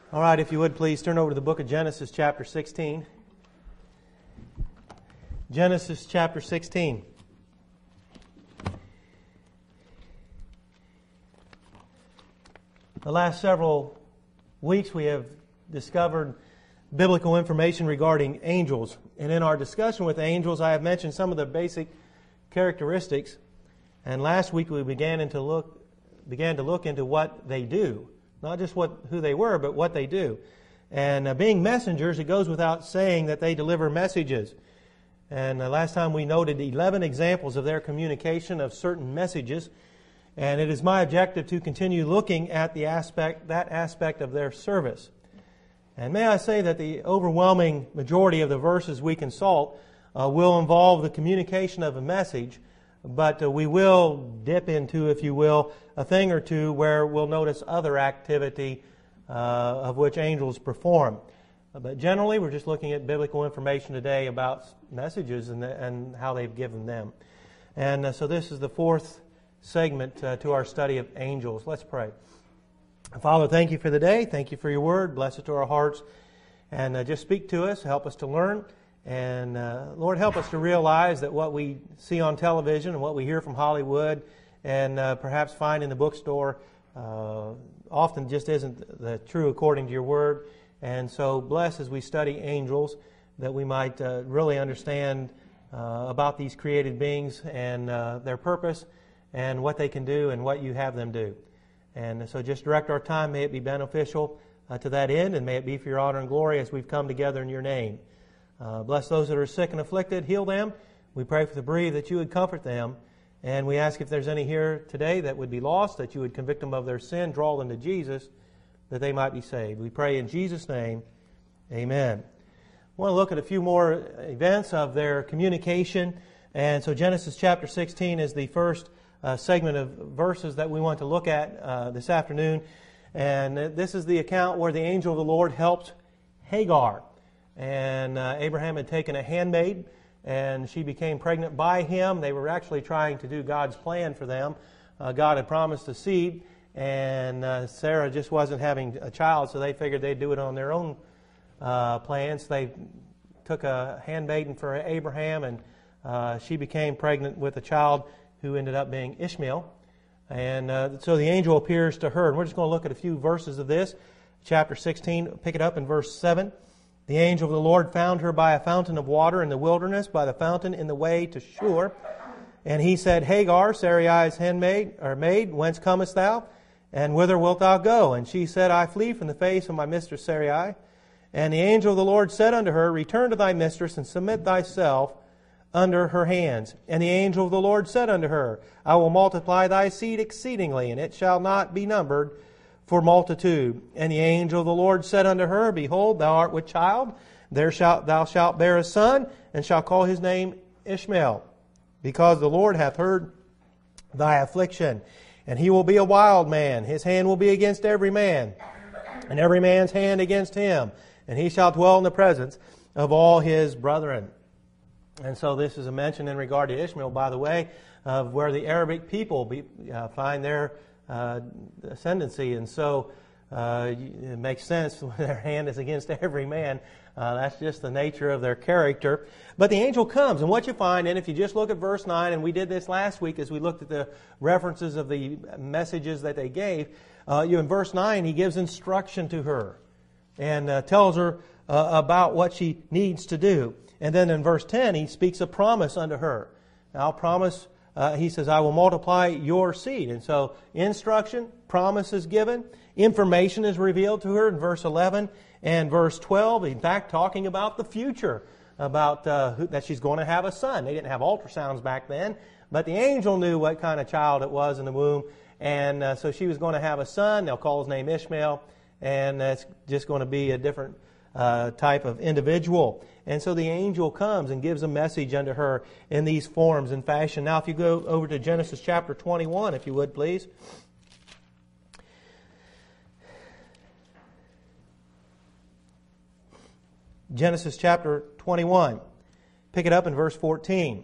All right, if you would please turn over to the book of Genesis chapter 16. Genesis chapter 16. The last several weeks we have discovered biblical information regarding angels. And in our discussion with angels, I have mentioned some of the basic characteristics. And last week we began to look into what they do. Not just who they were, but what they do. And being messengers, it goes without saying that they deliver messages. And last time we noted 11 examples of their communication of certain messages. And it is my objective to continue looking at that aspect of their service. And may I say that the overwhelming majority of the verses we consult will involve the communication of a message, but we will dip into, if you will, a thing or two where we'll notice other activity of which angels perform. But generally, we're just looking at biblical information today about messages and how they've given them. And so this is the fourth segment to our study of angels. Let's pray. Father, thank you for the day. Thank you for your word. Bless it to our hearts. And just speak to us. Help us to learn. And Lord, help us to realize that what we see on television and what we hear from Hollywood and perhaps find in the bookstore often just isn't the true according to your word. And so bless as we study angels that we might really understand about these created beings and their purpose and what they can do and what you have them do. And so just direct our time. May it be beneficial to that end, and may it be for your honor and glory as we've come together in your name. Bless those that are sick and afflicted. Heal them. We pray for the bereaved that you would comfort them. And we ask if there's any here today that would be lost, that you would convict them of their sin, draw them to Jesus, that they might be saved. We pray in Jesus' name. Amen. I want to look at a few more events of their communication. And so Genesis chapter 16 is the first segment of verses that we want to look at this afternoon. And this is the account where the angel of the Lord helped Hagar. And Abraham had taken a handmaid, and she became pregnant by him. They were actually trying to do God's plan for them. God had promised a seed, and Sarah just wasn't having a child, so they figured they'd do it on their own plans. They took a handmaiden for Abraham, and she became pregnant with a child who ended up being Ishmael. And so the angel appears to her. And we're just going to look at a few verses of this. Chapter 16, pick it up in verse 7. The angel of the Lord found her by a fountain of water in the wilderness, by the fountain in the way to Shur. And he said, Hagar, Sarai's handmaid, or maid, whence comest thou? And whither wilt thou go? And she said, I flee from the face of my mistress Sarai. And the angel of the Lord said unto her, Return to thy mistress, and submit thyself under her hands. And the angel of the Lord said unto her, I will multiply thy seed exceedingly, and it shall not be numbered for multitude. And the angel of the Lord said unto her, Behold, thou art with child, thou shalt bear a son, and shalt call his name Ishmael, because the Lord hath heard thy affliction. And he will be a wild man, his hand will be against every man, and every man's hand against him. And he shall dwell in the presence of all his brethren. And so this is a mention in regard to Ishmael, by the way, of where the Arabic people find their ascendancy. And so it makes sense when their hand is against every man. That's just the nature of their character. But the angel comes, and what you find, and if you just look at verse 9, and we did this last week as we looked at the references of the messages that they gave, in verse 9 he gives instruction to her and tells her about what she needs to do. And then in verse 10, he speaks a promise unto her. I'll promise, he says, I will multiply your seed. And so instruction, promise is given. Information is revealed to her in verse 11 and verse 12. In fact, talking about the future, about that she's going to have a son. They didn't have ultrasounds back then, but the angel knew what kind of child it was in the womb. And so she was going to have a son. They'll call his name Ishmael. And that's just going to be a different type of individual. And so the angel comes and gives a message unto her in these forms and fashion. Now, if you go over to Genesis chapter 21, if you would, please. Genesis chapter 21. Pick it up in verse 14.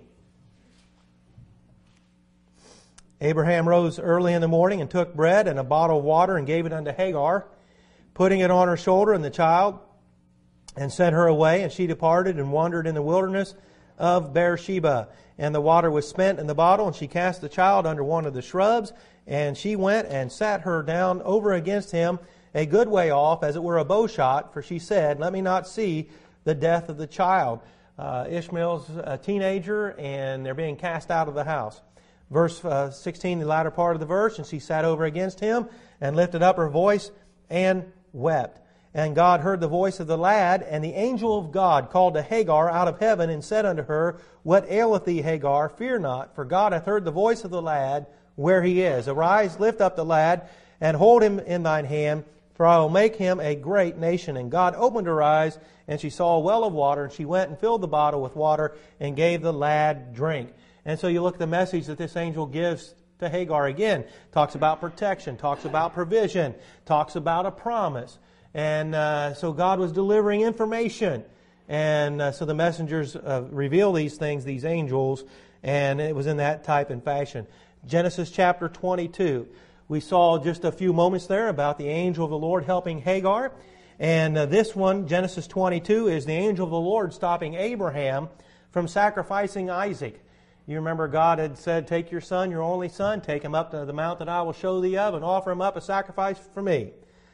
Abraham rose early in the morning and took bread and a bottle of water and gave it unto Hagar, putting it on her shoulder and the child, and sent her away. And she departed and wandered in the wilderness of Beersheba. And the water was spent in the bottle, and she cast the child under one of the shrubs. And she went and sat her down over against him a good way off, as it were a bow shot, for she said, let me not see the death of the child. Ishmael's a teenager, and they're being cast out of the house. Verse 16, the latter part of the verse, and she sat over against him and lifted up her voice and wept. And God heard the voice of the lad, and the angel of God called to Hagar out of heaven and said unto her, What aileth thee, Hagar? Fear not, for God hath heard the voice of the lad where he is. Arise, lift up the lad, and hold him in thine hand, for I will make him a great nation. And God opened her eyes, and she saw a well of water, and she went and filled the bottle with water and gave the lad drink. And so you look at the message that this angel gives to Hagar again. Talks about protection, talks about provision, talks about a promise. And so God was delivering information. And so the messengers reveal these things, these angels, and it was in that type and fashion. Genesis chapter 22. We saw just a few moments there about the angel of the Lord helping Hagar. And this one, Genesis 22, is the angel of the Lord stopping Abraham from sacrificing Isaac. You remember God had said, take your son, your only son, take him up to the mount that I will show thee of, and offer him up a sacrifice for me.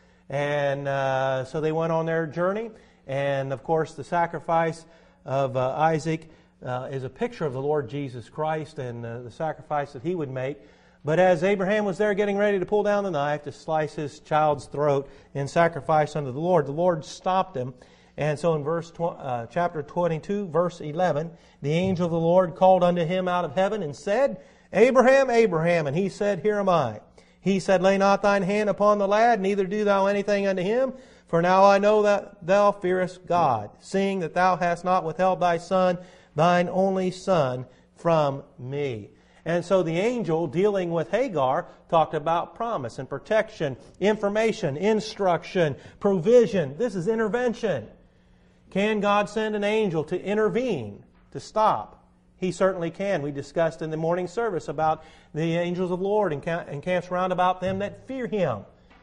And so they went on their journey. And of course, the sacrifice of Isaac is a picture of the Lord Jesus Christ and the sacrifice that he would make. But as Abraham was there getting ready to pull down the knife to slice his child's throat in sacrifice unto the Lord stopped him. And so in chapter 22, verse 11, the angel of the Lord called unto him out of heaven and said, Abraham, Abraham. And he said, Here am I. He said, Lay not thine hand upon the lad, neither do thou anything unto him. For now I know that thou fearest God, seeing that thou hast not withheld thy son, thine only son, from me. And so the angel dealing with Hagar talked about promise and protection, information, instruction, provision. This is intervention. Can God send an angel to intervene, to stop? He certainly can. We discussed in the morning service about the angels of the Lord and camps round about them that fear Him.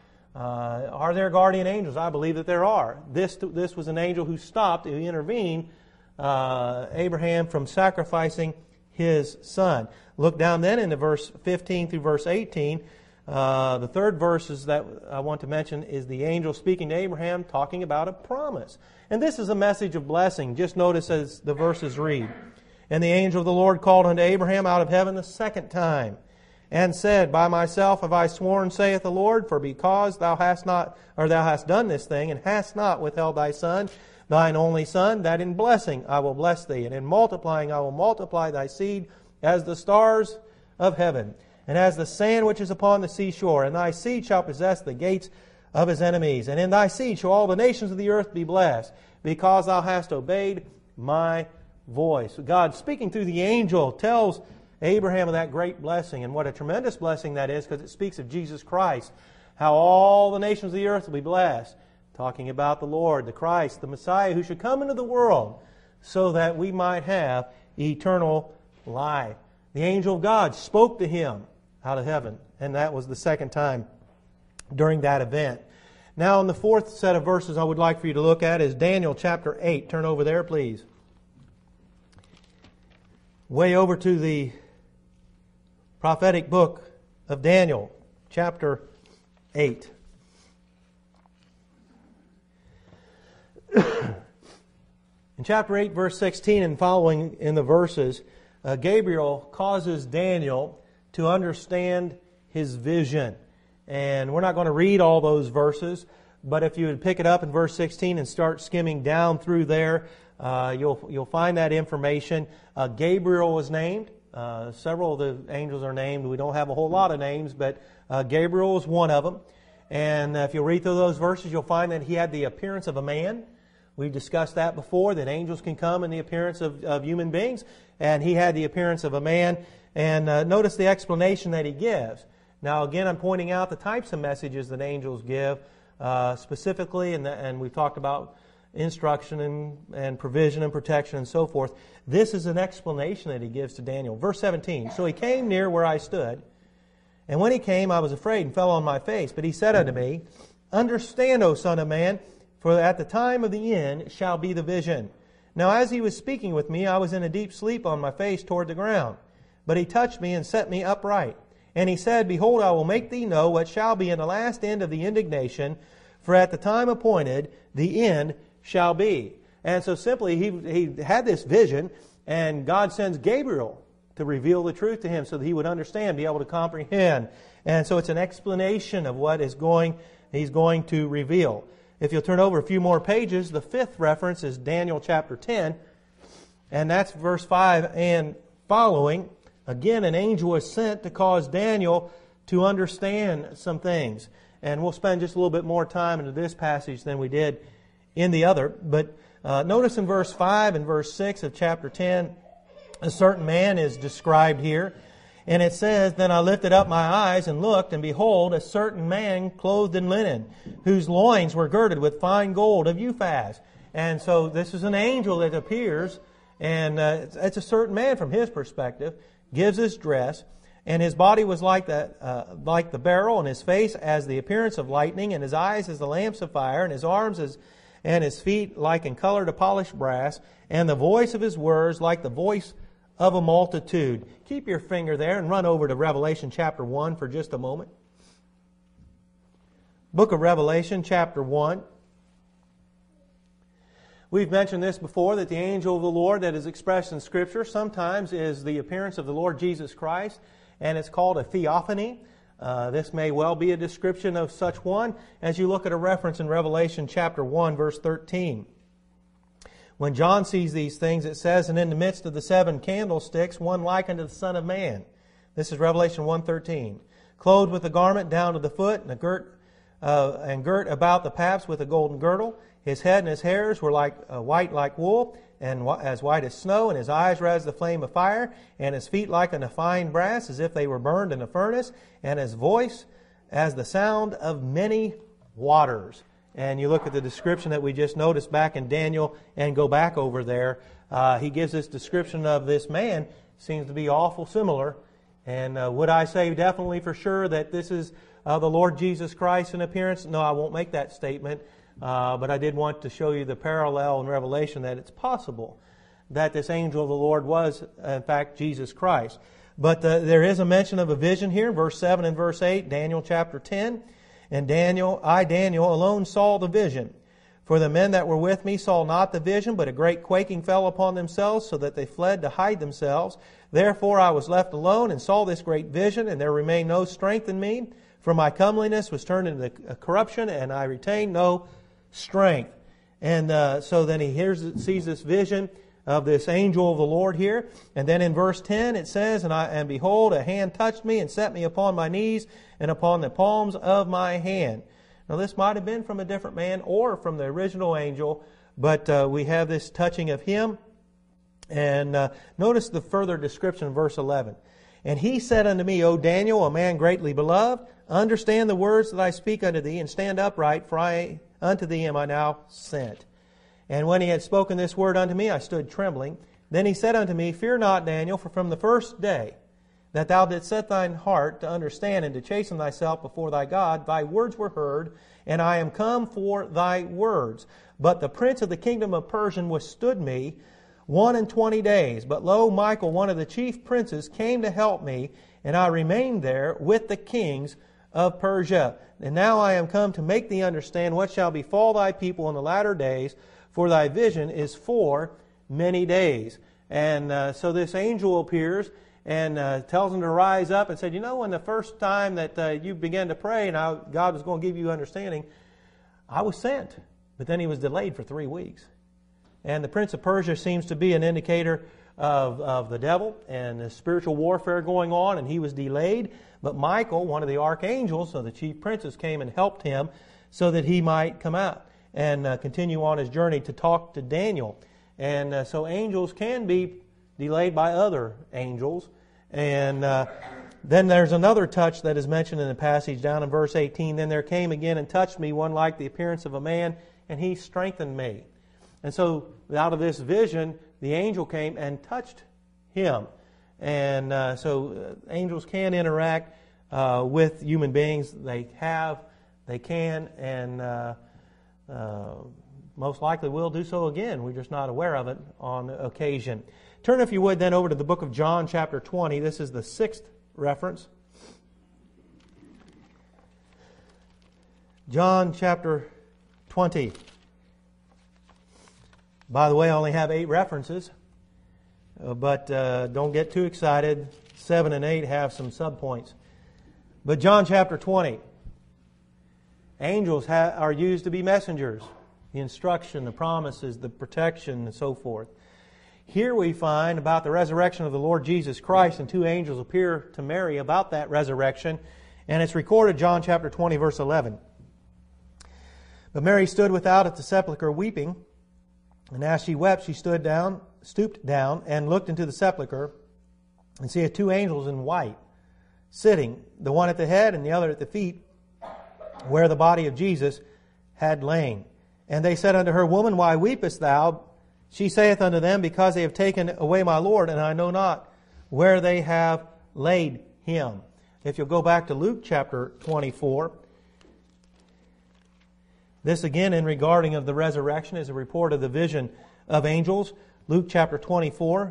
Are there guardian angels? I believe that there are. This was an angel who stopped, who intervened Abraham from sacrificing his son. Look down then into verse 15 through verse 18. The third verses that I want to mention is the angel speaking to Abraham, talking about a promise. And this is a message of blessing. Just notice as the verses read. And the angel of the Lord called unto Abraham out of heaven the second time, and said, By myself have I sworn, saith the Lord, for because thou hast done this thing, and hast not withheld thy son, thine only son, that in blessing I will bless thee, and in multiplying I will multiply thy seed as the stars of heaven, and as the sand which is upon the seashore. And thy seed shall possess the gates of his enemies. And in thy seed shall all the nations of the earth be blessed, because thou hast obeyed my voice. God, speaking through the angel, tells Abraham of that great blessing, and what a tremendous blessing that is, because it speaks of Jesus Christ, how all the nations of the earth will be blessed, talking about the Lord, the Christ, the Messiah, who should come into the world so that we might have eternal life. The angel of God spoke to him out of heaven, and that was the second time during that event. Now, in the fourth set of verses I would like for you to look at is Daniel chapter 8. Turn over there, please. Way over to the prophetic book of Daniel, chapter 8. In chapter 8, verse 16 and following in the verses, Gabriel causes Daniel to understand his vision. And we're not going to read all those verses, but if you would pick it up in verse 16 and start skimming down through there, you'll find that information. Gabriel was named. Several of the angels are named. We don't have a whole lot of names, but Gabriel is one of them. And if you read through those verses, you'll find that he had the appearance of a man. We've discussed that before, that angels can come in the appearance of human beings. And he had the appearance of a man. And notice the explanation that he gives. Now, again, I'm pointing out the types of messages that angels give specifically, and we've talked about instruction and provision and protection and so forth. This is an explanation that he gives to Daniel. Verse 17, So he came near where I stood, and when he came, I was afraid and fell on my face. But he said unto me, Understand, O son of man, for at the time of the end shall be the vision. Now as he was speaking with me, I was in a deep sleep on my face toward the ground. But he touched me and set me upright. And he said, Behold, I will make thee know what shall be in the last end of the indignation, for at the time appointed the end shall be. And so simply he had this vision, and God sends Gabriel to reveal the truth to him so that he would understand, be able to comprehend. And so it's an explanation of what he's going to reveal. If you'll turn over a few more pages, the fifth reference is Daniel chapter 10, and that's verse 5 and following. Again, an angel was sent to cause Daniel to understand some things. And we'll spend just a little bit more time into this passage than we did in the other. But notice in verse 5 and verse 6 of chapter 10, a certain man is described here. And it says, Then I lifted up my eyes and looked, and behold, a certain man clothed in linen, whose loins were girded with fine gold of Uphaz. And so this is an angel that appears, and it's a certain man from his perspective, gives his dress, and his body was like the beryl, and his face as the appearance of lightning, and his eyes as the lamps of fire, and his arms and his feet like in color to polished brass, and the voice of his words like the voice of a multitude. Keep your finger there and run over to Revelation chapter 1 for just a moment. Book of Revelation chapter 1. We've mentioned this before, that the angel of the Lord that is expressed in Scripture sometimes is the appearance of the Lord Jesus Christ, and it's called a theophany. This may well be a description of such one as you look at a reference in Revelation chapter 1, verse 13. When John sees these things, it says, And in the midst of the 7 candlesticks, one like unto the Son of Man. This is Revelation 1:13. Clothed with a garment down to the foot, and girt about the paps with a golden girdle. His head and his hairs were white like wool, and as white as snow, and his eyes were as the flame of fire, and his feet like unto fine brass, as if they were burned in a furnace, and his voice as the sound of many waters. And you look at the description that we just noticed back in Daniel and go back over there. He gives this description of this man. Seems to be awful similar. And would I say definitely for sure that this is the Lord Jesus Christ in appearance? No, I won't make that statement. But I did want to show you the parallel in Revelation that it's possible that this angel of the Lord was, in fact, Jesus Christ. But there is a mention of a vision here, verse 7 and verse 8, Daniel chapter 10. And Daniel alone saw the vision. For the men that were with me saw not the vision, but a great quaking fell upon themselves, so that they fled to hide themselves. Therefore I was left alone and saw this great vision, and there remained no strength in me. For my comeliness was turned into corruption, and I retained no strength. And so then he sees this vision of this angel of the Lord here. And then in verse 10 it says, And behold, a hand touched me and set me upon my knees and upon the palms of my hand. Now this might have been from a different man or from the original angel, but we have this touching of him. And notice the further description in verse 11. And he said unto me, O Daniel, a man greatly beloved, understand the words that I speak unto thee, and stand upright, for unto thee am I now sent. And when he had spoken this word unto me, I stood trembling. Then he said unto me, Fear not, Daniel, for from the first day that thou didst set thine heart to understand and to chasten thyself before thy God, thy words were heard, and I am come for thy words. But the prince of the kingdom of Persia withstood me 21 days. But lo, Michael, one of the chief princes, came to help me, and I remained there with the kings of Persia. And now I am come to make thee understand what shall befall thy people in the latter days, for thy vision is for many days. And so this angel appears and tells him to rise up and said, You know, when the first time that you began to pray and God was going to give you understanding, I was sent. But then he was delayed for 3 weeks. And the prince of Persia seems to be an indicator of the devil and the spiritual warfare going on, and he was delayed. But Michael, one of the archangels, so the chief princes, came and helped him so that he might come out and continue on his journey to talk to Daniel. And so angels can be delayed by other angels. And then there's another touch that is mentioned in the passage down in verse 18. Then there came again and touched me one like the appearance of a man, and he strengthened me. And so out of this vision, the angel came and touched him. And so angels can interact with human beings. They have They can and most likely will do so again. We're just not aware of it on occasion. Turn, if you would, then over to the book of John, chapter 20. This is the 6th reference. John, chapter 20. By the way, I only have 8 references, but don't get too excited. 7 and 8 have some subpoints. But John, chapter 20. Angels are used to be messengers. The instruction, the promises, the protection, and so forth. Here we find about the resurrection of the Lord Jesus Christ, and 2 angels appear to Mary about that resurrection, and it's recorded, John chapter 20, verse 11. But Mary stood without at the sepulchre weeping, and as she wept, she stooped down, and looked into the sepulchre, and seeth 2 angels in white, sitting, the one at the head and the other at the feet, where the body of Jesus had lain. And they said unto her, Woman, why weepest thou? She saith unto them, Because they have taken away my Lord, and I know not where they have laid him. If you'll go back to Luke chapter 24, this again in regarding of the resurrection is a report of the vision of angels. Luke chapter 24.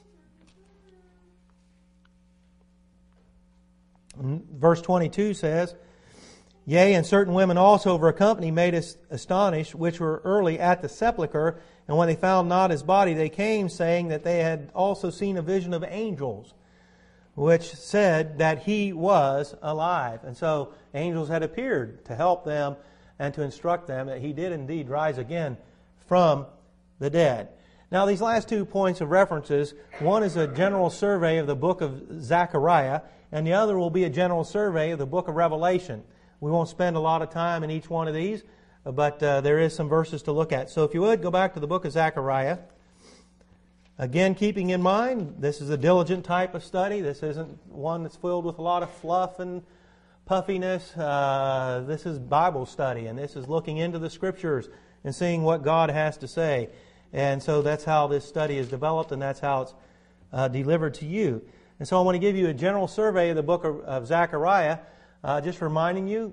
Verse 22 says, Yea, and certain women also of her company made us astonished, which were early at the sepulchre, and when they found not his body, they came, saying that they had also seen a vision of angels, which said that he was alive. And so angels had appeared to help them and to instruct them that he did indeed rise again from the dead. Now, these last 2 points of references, one is a general survey of the book of Zechariah, and the other will be a general survey of the book of Revelation. We won't spend a lot of time in each one of these, but there is some verses to look at. So if you would, go back to the book of Zechariah. Again, keeping in mind, this is a diligent type of study. This isn't one that's filled with a lot of fluff and puffiness. This is Bible study, and this is looking into the Scriptures and seeing what God has to say. And so that's how this study is developed, and that's how it's delivered to you. And so I want to give you a general survey of the book of Zechariah, just reminding you,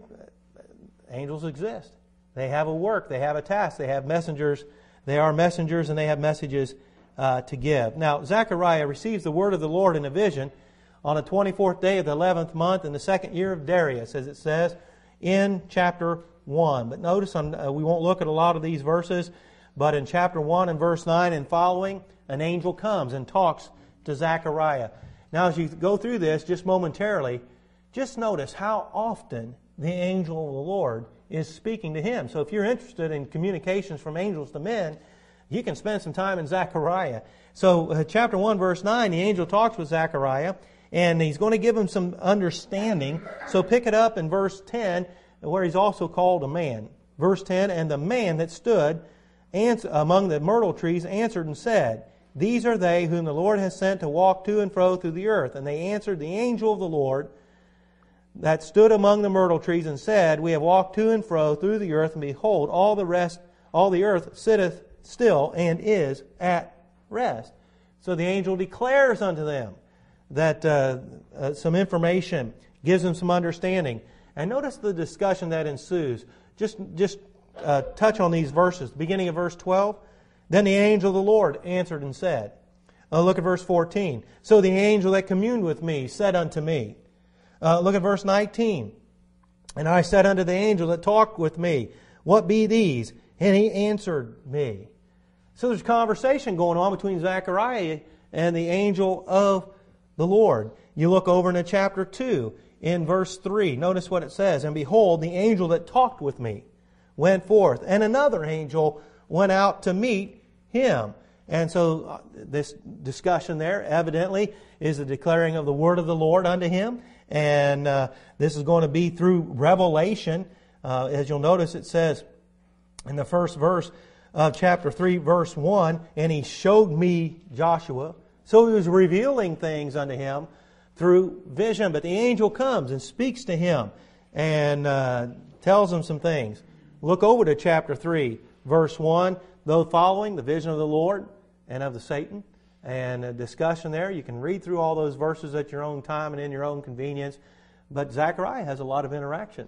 angels exist. They have a work, they have a task, they have messengers. They are messengers, and they have messages to give. Now, Zechariah receives the word of the Lord in a vision on the 24th day of the 11th month in the 2nd year of Darius, as it says in chapter 1. But notice, we won't look at a lot of these verses, but in chapter 1 and verse 9 and following, an angel comes and talks to Zechariah. Now, as you go through this just momentarily, just notice how often the angel of the Lord is speaking to him. So if you're interested in communications from angels to men, you can spend some time in Zechariah. So chapter 1, verse 9, the angel talks with Zechariah, and he's going to give him some understanding. So pick it up in verse 10, where he's also called a man. Verse 10, And the man that stood among the myrtle trees answered and said, These are they whom the Lord has sent to walk to and fro through the earth. And they answered the angel of the Lord that stood among the myrtle trees and said, We have walked to and fro through the earth, and behold, all the earth sitteth still and is at rest. So the angel declares unto them that some information, gives them some understanding. And notice the discussion that ensues. Just touch on these verses. Beginning of verse 12. Then the angel of the Lord answered and said, look at verse 14. So the angel that communed with me said unto me. Look at verse 19. And I said unto the angel that talked with me, What be these? And he answered me. So there's conversation going on between Zechariah and the angel of the Lord. You look over into chapter 2 in verse 3. Notice what it says. And behold, the angel that talked with me went forth, and another angel went out to meet him. And so this discussion there evidently is the declaring of the word of the Lord unto him. And this is going to be through revelation. As you'll notice, it says in the first verse of chapter 3, verse 1, And he showed me Joshua. So he was revealing things unto him through vision. But the angel comes and speaks to him and tells him some things. Look over to chapter 3, verse 1. Though following the vision of the Lord and of the Satan, and a discussion there. You can read through all those verses at your own time and in your own convenience. But Zechariah has a lot of interaction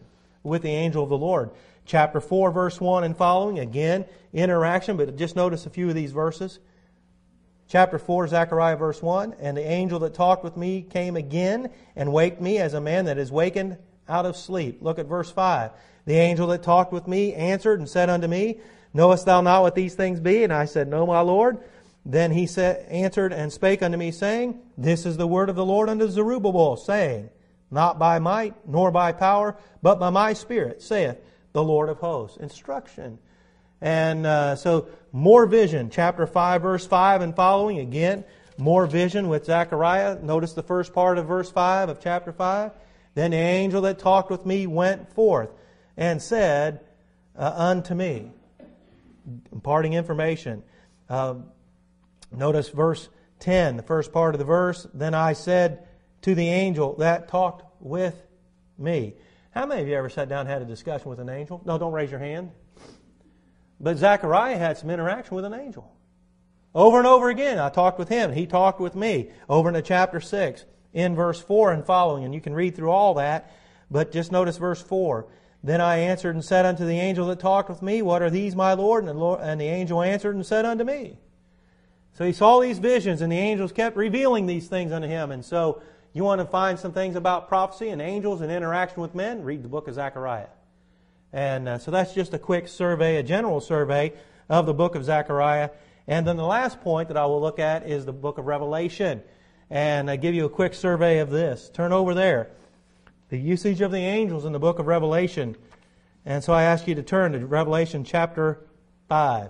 with the angel of the Lord. Chapter 4, verse 1 and following, again, interaction, but just notice a few of these verses. Chapter 4, Zechariah, verse 1, and the angel that talked with me came again and waked me as a man that is wakened out of sleep. Look at verse 5. The angel that talked with me answered and said unto me, Knowest thou not what these things be? And I said, No, my Lord. Then he answered and spake unto me, saying, This is the word of the Lord unto Zerubbabel, saying, Not by might, nor by power, but by my Spirit, saith the Lord of hosts. Instruction. And so more vision. Chapter 5, verse 5 and following. Again, more vision with Zechariah. Notice the first part of verse 5 of chapter 5. Then the angel that talked with me went forth and said unto me, imparting information. Notice verse 10, the first part of the verse. Then I said to the angel that talked with me. How many of you ever sat down and had a discussion with an angel? No, don't raise your hand. But Zechariah had some interaction with an angel. Over and over again, I talked with him. He talked with me. Over into chapter 6, in verse 4 and following. And you can read through all that. But just notice verse 4. Then I answered and said unto the angel that talked with me, What are these, my Lord? And the angel answered and said unto me. So he saw these visions, and the angels kept revealing these things unto him. And so you want to find some things about prophecy and angels and interaction with men? Read the book of Zechariah. And so that's just a quick survey, a general survey of the book of Zechariah. And then the last point that I will look at is the book of Revelation. And I give you a quick survey of this. Turn over there. The usage of the angels in the book of Revelation. And so I ask you to turn to Revelation chapter 5.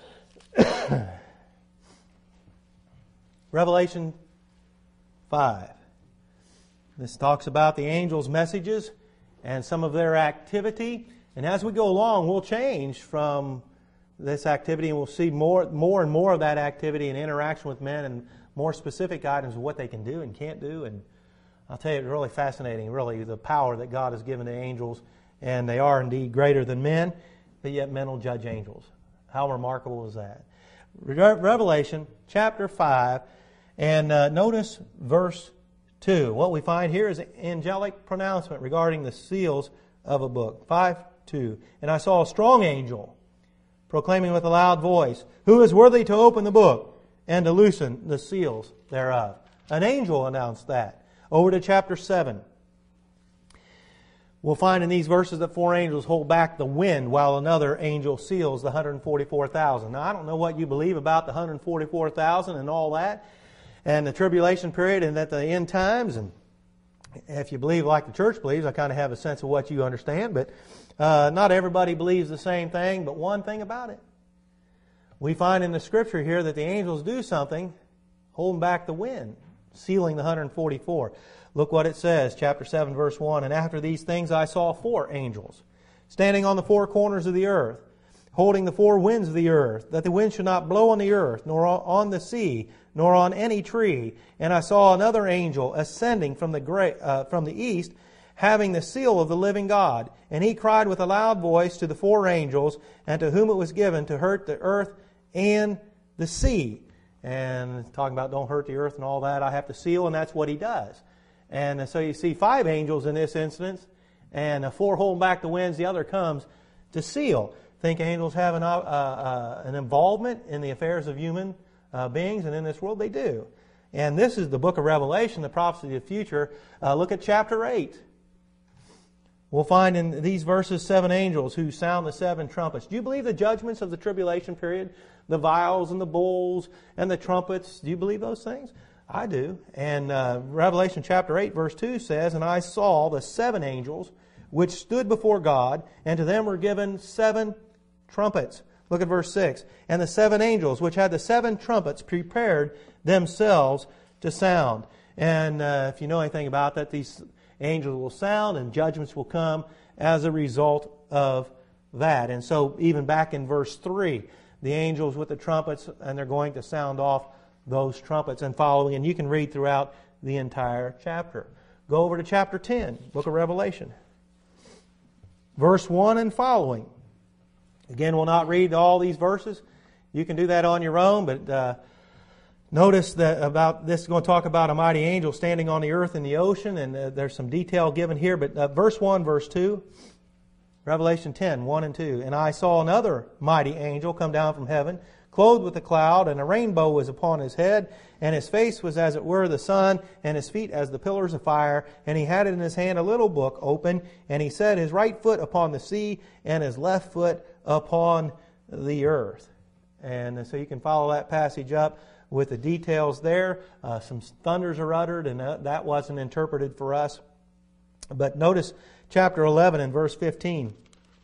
Revelation 5. This talks about the angels' messages and some of their activity. And as we go along, we'll change from this activity and we'll see more and more of that activity and interaction with men and more specific items of what they can do and can't do. And I'll tell you, it's really fascinating, really, the power that God has given to angels. And they are indeed greater than men, but yet men will judge angels. How remarkable is that? Revelation chapter 5, and notice verse 2. What we find here is an angelic pronouncement regarding the seals of a book. 5:2. And I saw a strong angel proclaiming with a loud voice, Who is worthy to open the book and to loosen the seals thereof? An angel announced that. Over to chapter 7. We'll find in these verses that 4 angels hold back the wind while another angel seals the 144,000. Now, I don't know what you believe about the 144,000 and all that, and the tribulation period and at the end times. And if you believe like the church believes, I kind of have a sense of what you understand. But not everybody believes the same thing. But one thing about it, we find in the Scripture here that the angels do something, holding back the wind, sealing the 144. Look what it says, chapter 7, verse 1. And after these things I saw 4 angels, standing on the 4 corners of the earth, holding the 4 winds of the earth, that the wind should not blow on the earth, nor on the sea, nor on any tree. And I saw another angel ascending from the east, having the seal of the living God. And he cried with a loud voice to the 4 angels, and to whom it was given to hurt the earth and the sea. And talking about don't hurt the earth and all that, I have to seal, and that's what he does. And so you see 5 angels in this instance, and 4 holding back the winds, the other comes to seal. Think angels have an involvement in the affairs of human beings, and in this world they do. And this is the book of Revelation, the prophecy of the future. Look at chapter 8. We'll find in these verses 7 angels who sound the 7 trumpets. Do you believe the judgments of the tribulation period? The vials and the bowls and the trumpets. Do you believe those things? I do. And Revelation chapter 8 verse 2 says, And I saw the 7 angels which stood before God, and to them were given 7 trumpets. Look at verse 6. And the 7 angels which had the 7 trumpets prepared themselves to sound. And if you know anything about that, these angels will sound and judgments will come as a result of that. And so even back in verse 3, the angels with the trumpets, and they're going to sound off those trumpets and following. And you can read throughout the entire chapter. Go over to chapter 10, book of Revelation. Verse 1 and following. Again, we'll not read all these verses. You can do that on your own, but notice that about this is going to talk about a mighty angel standing on the earth and the ocean, and there's some detail given here. But verse 1, verse 2, Revelation 10, 1 and 2. And I saw another mighty angel come down from heaven, clothed with a cloud, and a rainbow was upon his head, and his face was as it were the sun, and his feet as the pillars of fire. And he had in his hand a little book open, and he set his right foot upon the sea, and his left foot upon the earth. And so you can follow that passage up with the details there. Some thunders are uttered, and that wasn't interpreted for us. But notice chapter 11 and verse 15.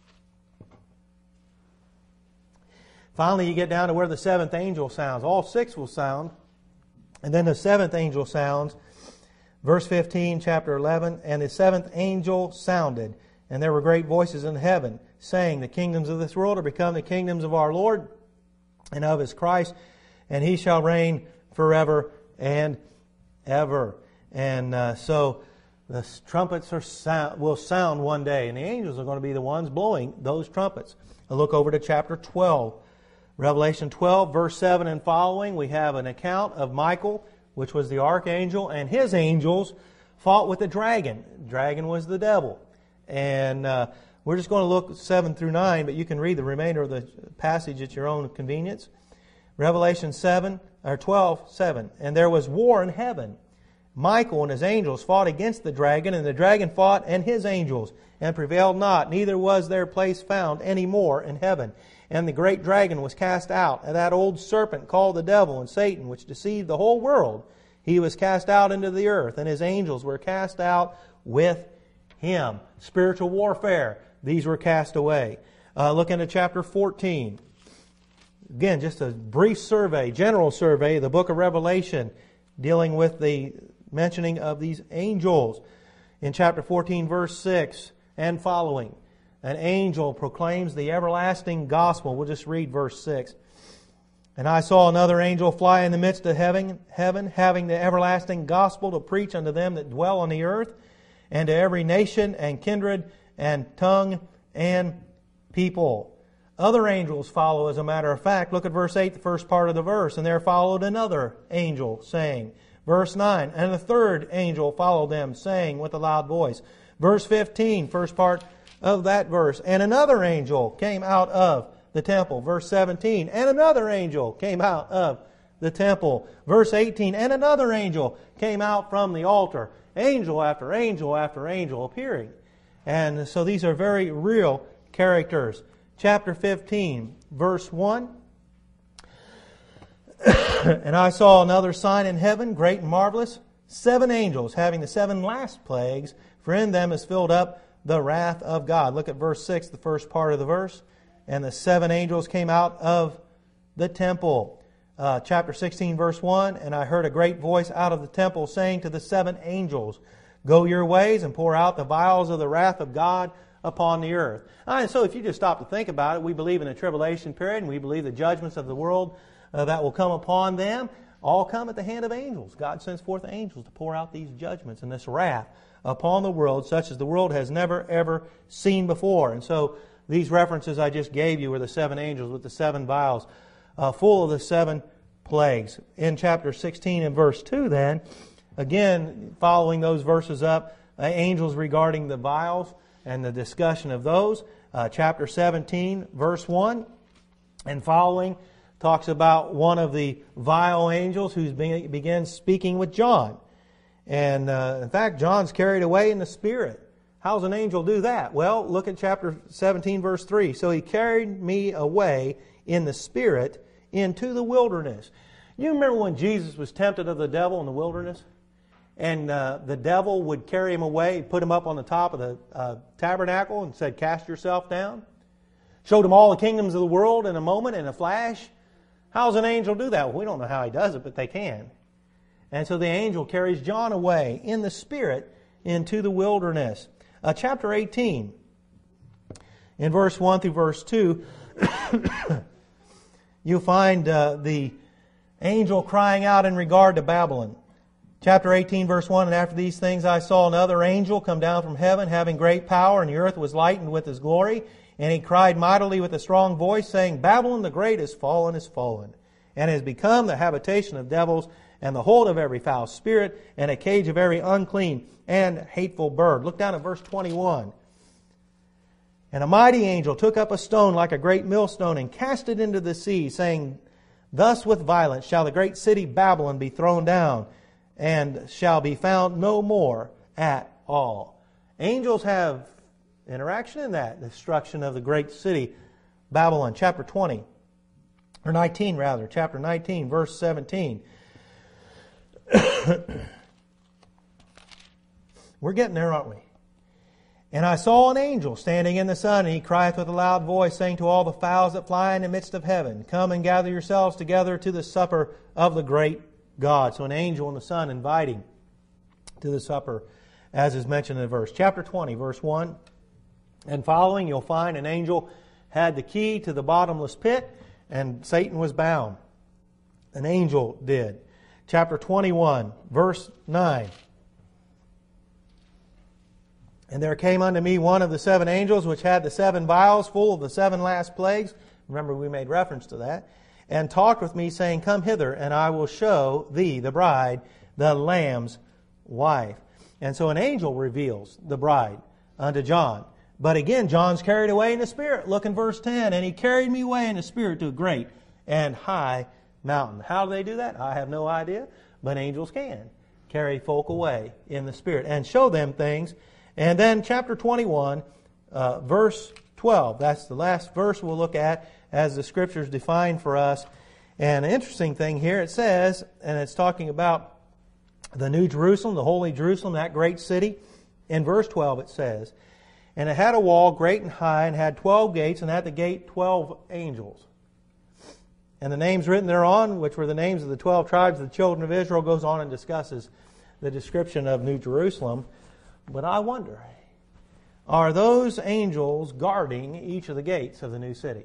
Finally, you get down to where the seventh angel sounds. All six will sound. And then the seventh angel sounds. Verse 15, chapter 11. And the seventh angel sounded, and there were great voices in heaven, saying, the kingdoms of this world are become the kingdoms of our Lord and of His Christ, and He shall reign forever and ever. And so the trumpets will sound one day, and the angels are going to be the ones blowing those trumpets. I'll look over to chapter 12. Revelation 12, verse 7 and following, we have an account of Michael, which was the archangel, and his angels fought with the dragon. The dragon was the devil. And we're just going to look 7 through 9, but you can read the remainder of the passage at your own convenience. Revelation 12, 7. And there was war in heaven. Michael and his angels fought against the dragon, and the dragon fought and his angels, and prevailed not, neither was their place found any more in heaven. And the great dragon was cast out, and that old serpent called the devil and Satan, which deceived the whole world. He was cast out into the earth, and his angels were cast out with him. Spiritual warfare. These were cast away. Look into chapter 14. Again, just a brief survey, general survey, the book of Revelation, dealing with the mentioning of these angels. In chapter 14, verse 6 and following, an angel proclaims the everlasting gospel. We'll just read verse 6. And I saw another angel fly in the midst of heaven, having the everlasting gospel to preach unto them that dwell on the earth, and to every nation and kindred and tongue and people. Other angels follow, as a matter of fact. Look at verse 8, the first part of the verse. And there followed another angel, saying. Verse 9, and a third angel followed them, saying with a loud voice. Verse 15, first part of that verse. And another angel came out of the temple. Verse 17, and another angel came out of the temple. Verse 18, and another angel came out from the altar. Angel after angel after angel appearing. And so these are very real characters. Chapter 15, verse 1. And I saw another sign in heaven, great and marvelous, 7 angels having the 7 last plagues, for in them is filled up the wrath of God. Look at verse 6, the first part of the verse. And the 7 angels came out of the temple. Chapter 16, verse 1. And I heard a great voice out of the temple saying to the 7 angels, go your ways and pour out the vials of the wrath of God upon the earth. And so if you just stop to think about it, we believe in a tribulation period, and we believe the judgments of the world that will come upon them all come at the hand of angels. God sends forth angels to pour out these judgments and this wrath upon the world, such as the world has never ever seen before. And so these references I just gave you were the 7 angels with the 7 vials full of the 7 plagues. In chapter 16 and verse 2 then, again, following those verses up, angels regarding the vials and the discussion of those. Chapter 17, verse 1 and following talks about one of the vial angels who begins speaking with John. And in fact, John's carried away in the Spirit. How's an angel do that? Well, look at chapter 17, verse 3. So he carried me away in the Spirit into the wilderness. You remember when Jesus was tempted of the devil in the wilderness? And the devil would carry him away, put him up on the top of the tabernacle and said, cast yourself down. Showed him all the kingdoms of the world in a moment, in a flash. How's an angel do that? Well, we don't know how he does it, but they can. And so the angel carries John away in the Spirit into the wilderness. Chapter 18, in verse 1 through verse 2, you'll find the angel crying out in regard to Babylon. Chapter 18, verse 1, and after these things I saw another angel come down from heaven, having great power, and the earth was lightened with his glory. And he cried mightily with a strong voice, saying, Babylon the great is fallen, and has become the habitation of devils, and the hold of every foul spirit, and a cage of every unclean and hateful bird. Look down at verse 21. And a mighty angel took up a stone like a great millstone and cast it into the sea, saying, Thus with violence shall the great city Babylon be thrown down, and shall be found no more at all. Angels have interaction in that, the destruction of the great city Babylon. Chapter 20, or 19 rather, chapter 19, verse 17. We're getting there, aren't we? And I saw an angel standing in the sun, and he crieth with a loud voice, saying to all the fowls that fly in the midst of heaven, Come and gather yourselves together to the supper of the great God. So an angel in the sun inviting to the supper, as is mentioned in the verse. Chapter 20, verse 1 and following, you'll find an angel had the key to the bottomless pit, and Satan was bound. An angel did. Chapter 21, verse 9. And there came unto me one of the 7 angels, which had the 7 vials full of the 7 last plagues. Remember, we made reference to that. And talked with me, saying, Come hither, and I will show thee the bride, the Lamb's wife. And so an angel reveals the bride unto John. But again, John's carried away in the Spirit. Look in verse 10. And he carried me away in the Spirit to a great and high mountain. How do they do that? I have no idea. But angels can carry folk away in the Spirit and show them things. And then chapter 21, verse 12. That's the last verse we'll look at as the Scriptures define for us. And an interesting thing here, it says, and it's talking about the New Jerusalem, the Holy Jerusalem, that great city. In verse 12 it says, And it had a wall great and high, and had 12 gates, and at the gate 12 angels. And the names written thereon, which were the names of the 12 tribes of the children of Israel, goes on and discusses the description of New Jerusalem. But I wonder, are those angels guarding each of the gates of the new city?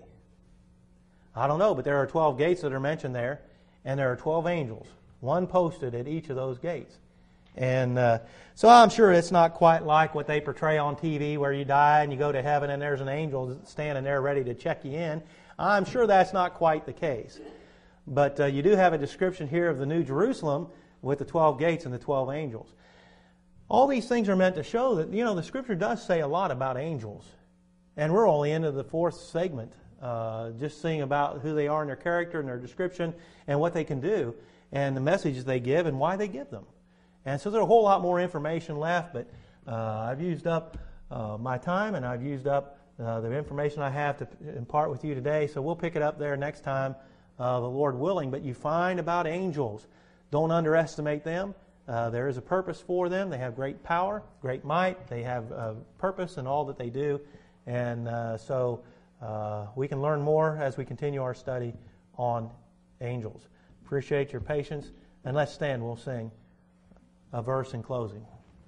I don't know, but there are 12 gates that are mentioned there, and there are 12 angels, one posted at each of those gates. And so I'm sure it's not quite like what they portray on TV, where you die and you go to heaven and there's an angel standing there ready to check you in. I'm sure that's not quite the case. But you do have a description here of the New Jerusalem with the 12 gates and the 12 angels. All these things are meant to show that, the Scripture does say a lot about angels. And we're only into the 4th segment, just seeing about who they are and their character and their description and what they can do and the messages they give and why they give them. And so there's a whole lot more information left, but I've used up my time and I've used up the information I have to impart with you today. So we'll pick it up there next time, the Lord willing. But you find about angels, don't underestimate them. There is a purpose for them. They have great power, great might. They have purpose in all that they do. And so we can learn more as we continue our study on angels. Appreciate your patience. And let's stand. We'll sing a verse in closing.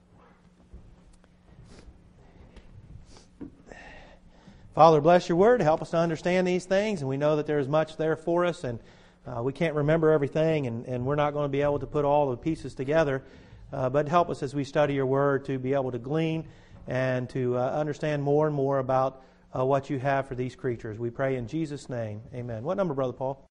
Father, bless your word. Help us to understand these things. And we know that there is much there for us. And we can't remember everything, and we're not going to be able to put all the pieces together. But help us as we study your word to be able to glean and to understand more and more about what you have for these creatures. We pray in Jesus' name. Amen. What number, Brother Paul?